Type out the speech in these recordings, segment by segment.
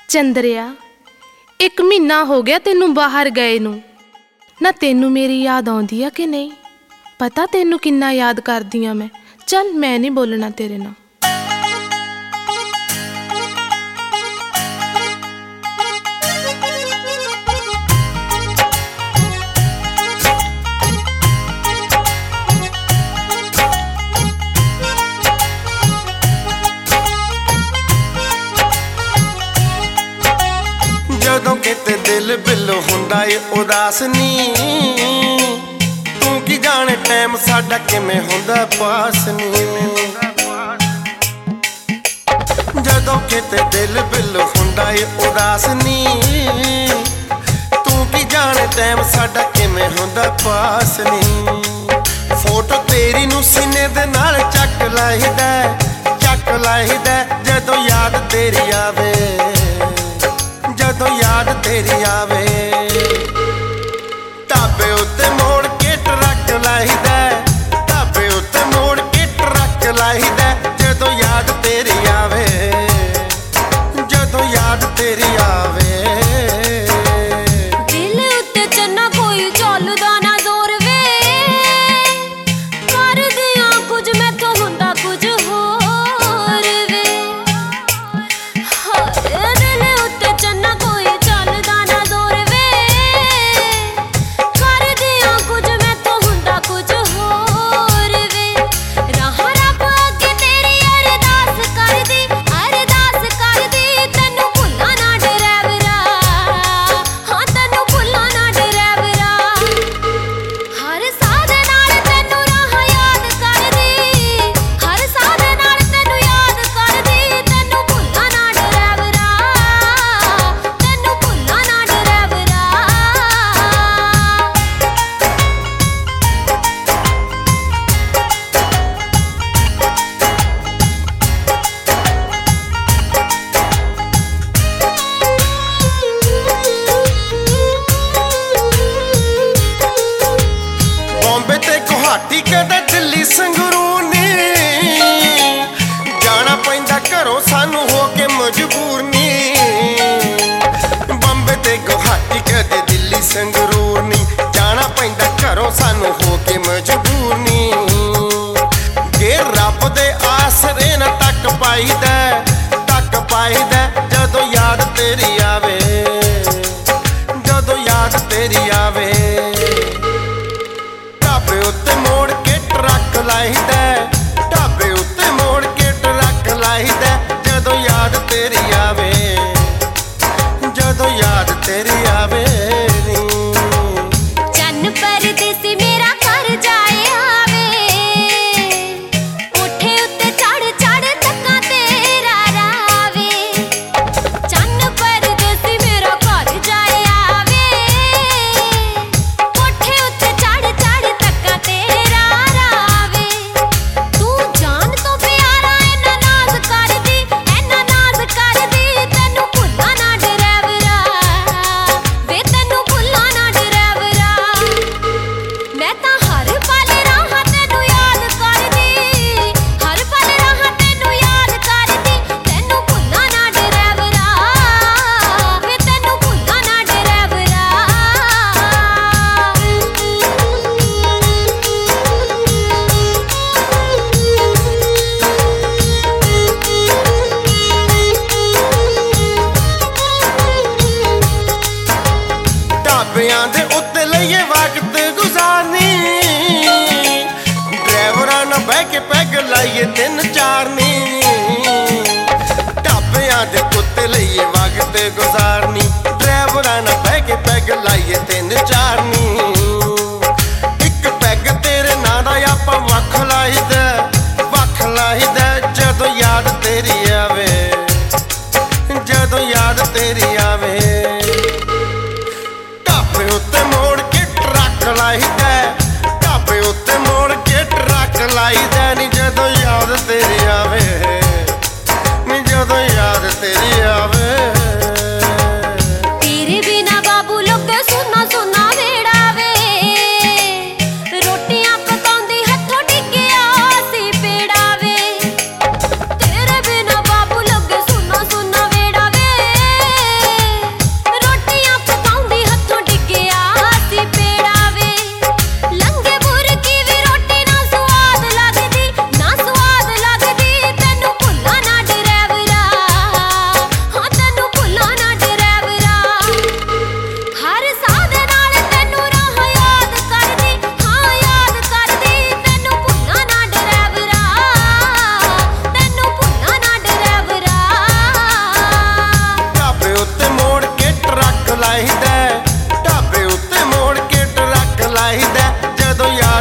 चंद्रिया एक महीना हो गया तेनू बाहर गए नू, ना तेनू मेरी याद आउंदी है कि नहीं? पता तेनू किन्ना याद करदी हाँ मैं। चल मैं नहीं बोलना तेरे नाल। जदों किते दिल बिल हुंदा ए उदास नी, तू की जाने टाइम साडा किवें हुंदा पास नी। जदों किते दिल बिल हुंदा ए उदास नी, तू की जाने टाइम साडा किवें हुंदा पास नी। फोटो तेरी नू सीने दे नाल चक लाईदा जदों याद तेरी आवे, जदों याद तेरी आवे। ढाबे उत्ते मोड़ के ट्रक लाईदा, ढाबे उत्ते मोड़ के ट्रक लाईदा जदों याद तेरी आवे, जदों याद तेरी आवे। दिल उत्ते चन्ना कोई चलदा ना जोर वे, कर दिया कुछ मैं तो हुंदा कुछ होर वे। दिल उत्ते चन्ना कोई चलदा ना जोर वे, कर दिया कुछ मैं तो हुंदा कुछ होर वे। राह रब अगे तेरी अरदास कर दी तैनू भुल्ला ना डरावरा, हाँ तैनू भुल्ला ना डरावरा। हर साध नाल तैनू राह याद कर दी, हर साध नाल तैनू याद कर दी। तैनू भुल्ला ना डरावरा, तैनू भुल्ला ना डरावरा। बॉम्बे ते गुवाहाटी कदे दिल्ली संगरूर नी, जाना पैंदा घरों सानू हो के मजबूर नी। बॉम्बे ते गुवाहाटी कदे दिल्ली संगरूर नी, जाना पैंदा घरों सानू हो के मजबूर नी। जे रब दे आसरे ना तक पाईदा जदों याद तेरी आवे, जदों याद तेरी आवे। ढाबे उत्ते मोड़ के ट्रक लाईदा, ढाबे उत्ते मोड़ के ट्रक लाईदा जदों याद तेरी आवे, जदों याद तेरी आवे नी। चन्न परदेसी मेरा घर जाए आवे, कोठे उत्ते चढ़ तक्कां तेरा रावे। चन्न परदेसी मेरा घर जाए आवे, कोठे उत्ते चढ़ तक्कां तेरा रावे। तू जान तो प्यारा इन्ना नाज करदी तैनू भुल्ला ना डरावरा, वे तैनू भुल्ला ना डरावरा। मैं तां हर पल राह तैनू याद करदी, हर पल राह तैनू याद करदी। तैनू भुल्ला ना डरावरा, वे तैनू भुल्ला ना डरावरा। ढाबियां दे उत्ते लईए वक्त गुजारनी, ड्राइवरां नाल बह के पैग लाइए 3-4 नी। ढाबियां दे उत्ते लईए वक्त गुजारनी, ड्राइवरां नाल बह के पैग लाइए 3-4 नी। इक पैग तेरे नां दा आपां वख लाईदा जदों याद तेरी आवे, जदों याद तेरी आवे। ढाबे उत्ते मोड़ के ट्रक लाईदा, ढाबे उत्ते मोड़ के ट्रक लाईदा नी जदों याद तेरी आवे, नी जदों याद तेरी आवे। तेरे बिना बाबू लोके सुना सुना वेड़ा वे, रोटियां पकाउंदी हथों डिग्गिया सी पेड़ा वे। तेरे बिना बाबू लोके सुना सुना वेड़ा वे,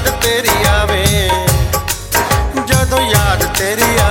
ਯਾਦ ਤੇਰੀ ਆਵੇ, ਜਦੋਂ ਯਾਦ ਤੇਰੀ